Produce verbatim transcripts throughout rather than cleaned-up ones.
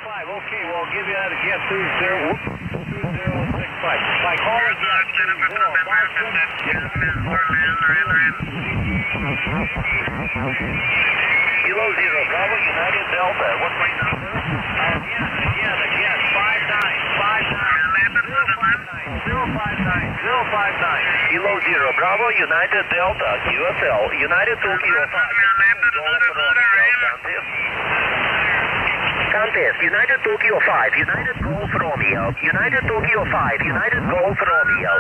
five. Okay, we'll give you that again. Two zero two zero six five. My call again. Two zero five six. Kilo zero Bravo United Delta. What's my number? Again, again, again. Five nine five nine zero five nine zero five nine. Kilo zero Bravo United Delta. Q S L United Tokyo five. Contest, United Tokyo five, United Golf Romeo, United Tokyo five, United Golf Romeo.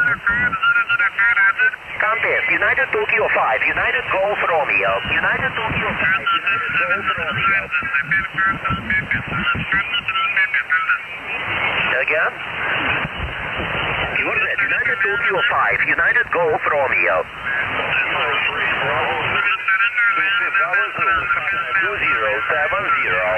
Contest, United Tokyo five, United Golf Romeo, United Tokyo five, United Golf Romeo. Again? You're that, United Tokyo five, United Golf Romeo. two zero seven zero.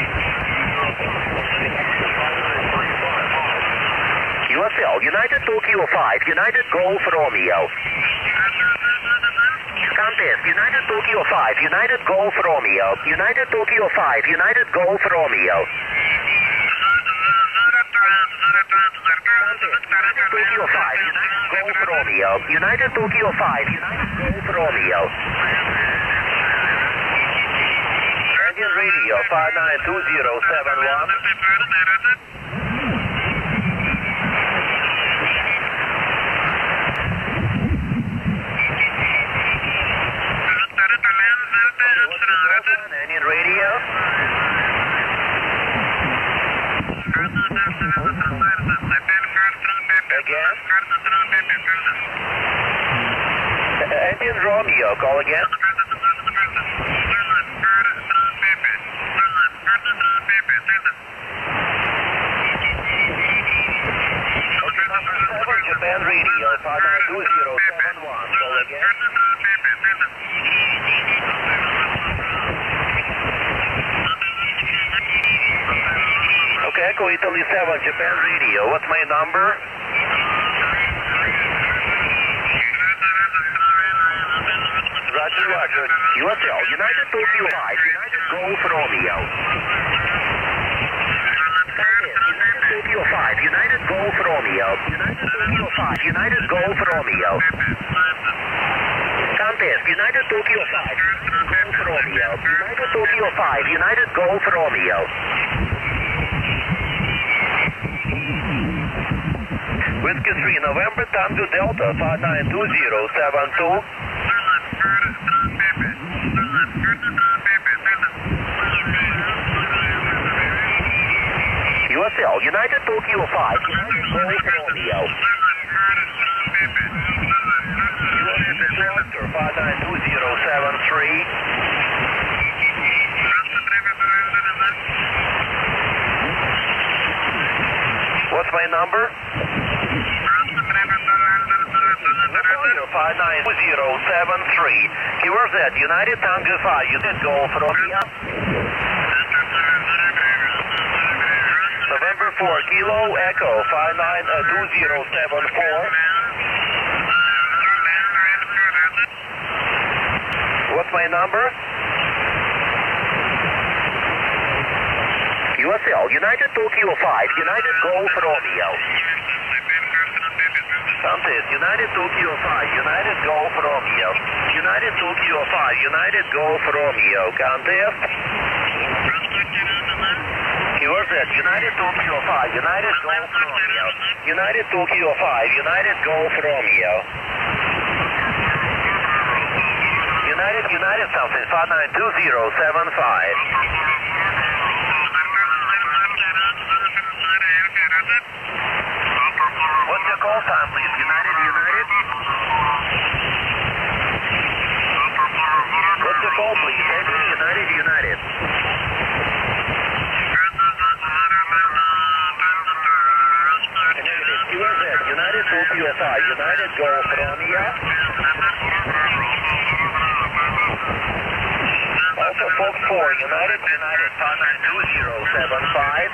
U S L, United Tokyo five, United Golf Romeo. Contest, United Tokyo five, United Golf Romeo. United Tokyo five, United Golf Romeo. Contest, Tokyo five, United Golf Romeo. United Tokyo five, United Golf Romeo. Engine radio five nine two zero seven one. Engine radio. Again. Engine Romeo, call again. Japan radio five nine two zero seven one, call again. Okay, Echo Italy seven, Japan radio. What's my number? Roger, Roger. U S L, United Tokyo five, United Golf Romeo. United Tokyo five, United Golf Romeo. United Tokyo five, United Golf Romeo. Contest, United Tokyo five, Golf Romeo. United Tokyo five, United Golf Romeo. Whiskey three, November Tango Delta five nine two zero seven two. U S L, United Tokyo five, United Golf Romeo. United Disruptor five nine two zero seven three. What's my number? five nine two zero seven three. Here's that, United Tango five, United Golf Romeo. November four, Kilo Echo five nine two zero seven four. What's my number? U S L, United Tokyo five, United Golf Romeo. Contest, United Tokyo five, United Golf Romeo. United Tokyo five, United Golf Romeo. Contest. Here's that, United Tokyo five, United Golf Romeo. United Tokyo five, United Golf Romeo. United, United something, five nine two zero seven five. What's your call time, please? United, United? What's your call, please? United, United. United Tokyo five, United Golf Romeo. Also Fox four, United, United, five nine two zero seven five.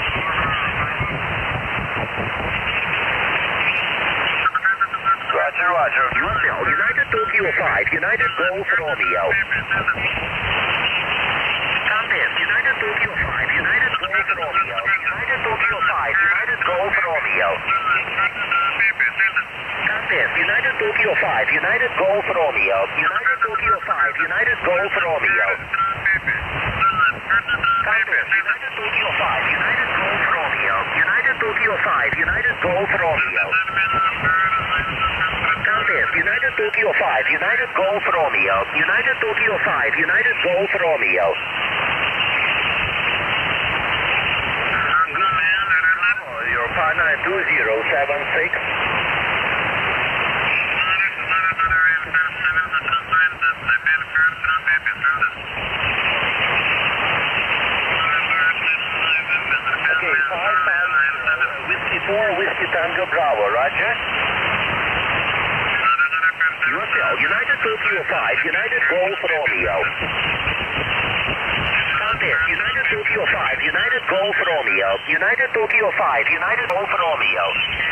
Roger, Roger. U S L, United Tokyo five, United Golf Romeo. Contest, United Tokyo five, United Golf Romeo. five, United Golf Romeo. United Tokyo five, United Golf Romeo. Contact, United Tokyo five, United Golf Romeo. United Tokyo five, United Golf Romeo. Contact, United Tokyo five, United Golf Romeo. United Tokyo five, United Golf Romeo. Your five nine two zero seven six. Okay, five five Whiskey four, Whiskey Tango Bravo, Roger. Yourself, United Tokyo five, United Golf Romeo. Contact, United Tokyo five, United Golf Romeo. United Tokyo five, United Golf Romeo.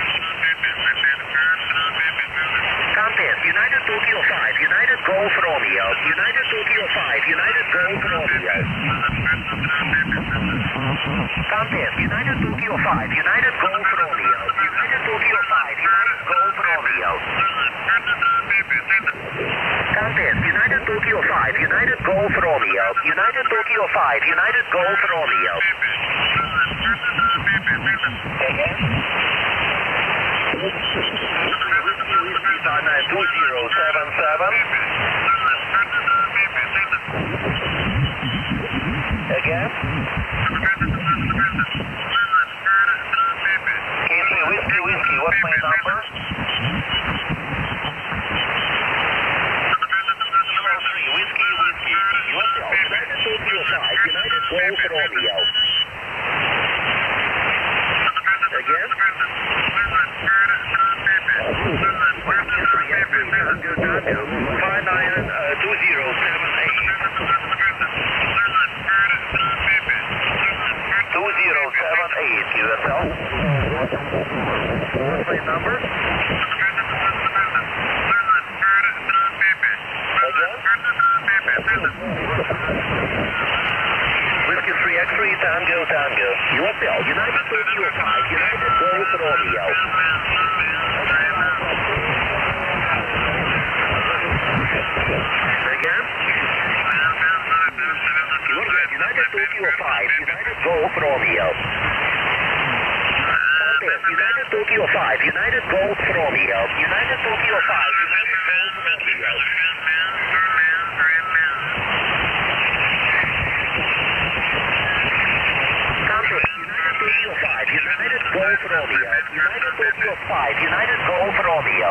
Contact, United Tokyo five, United Golf Romeo. United Tokyo five, United Golf Romeo. Contact, United Tokyo five, United Golf Romeo. United Tokyo five, United Golf Romeo. Contact, United Tokyo five, United Golf Romeo. United Tokyo five, United Golf Romeo. five nine two zero seven seven. Again. K three Whiskey Whiskey, what's my number? Whiskey, Whiskey, yourself, United Tokyo five, United Golf Romeo. Again? five nine two zero seven eight. two zero seven eight, yourself. What's my number? Whiskey three X three, Tango, Tango. Yourself, United Tokyo five, United Golf Romeo. Again? United Tokyo five, United Golf Romeo. Contact, United Tokyo five, United Golf Romeo. United Tokyo five, United Golf Romeo. United Golf Romeo. United Tokyo five, United Golf Romeo.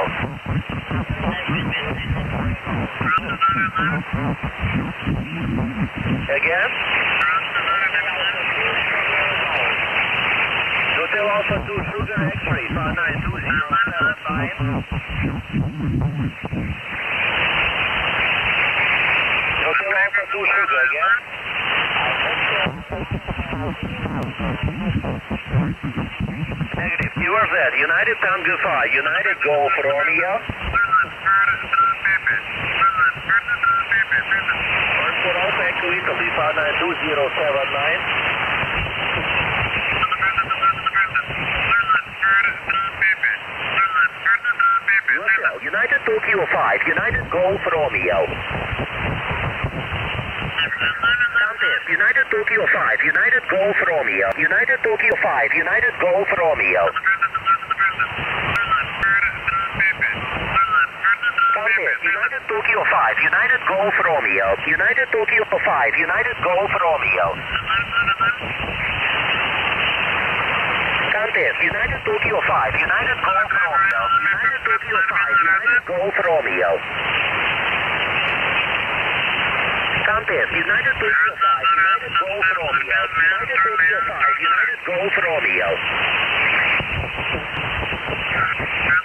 Again? Hotel Alpha two Sugar X-ray, five nine two zero seven nine. Hotel Alpha two Sugar again? Negative. You are there. United Tango five, United Golf Romeo. Transport Alpha Echo Italy, five nine two zero seven nine. United Tokyo five, United Golf Romeo. United Tokyo five, United Golf Romeo. United Tokyo five, United Golf Romeo. United Tokyo five, United Golf Romeo. United Tokyo five, United Golf Romeo. Contest, United Tokyo five, United Golf Romeo. United Tokyo five, United Golf Romeo. Contest, United Tokyo five, United Golf Romeo. United Tokyo five, United Golf Romeo.